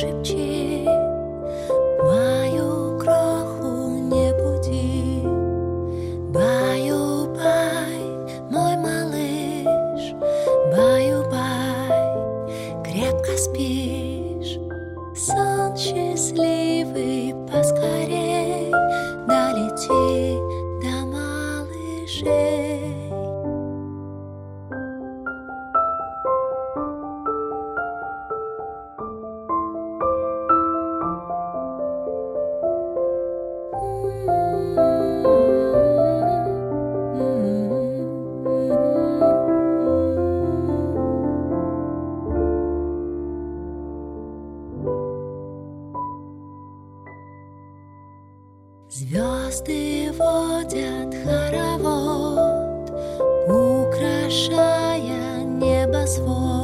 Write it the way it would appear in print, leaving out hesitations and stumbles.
шепчи, мою кроху не буди. Баю-бай, мой малыш, баю-бай, крепко спишь. Сон счастливый поскорей, долети до малышей. Звезды водят хоровод, украшая небосвод.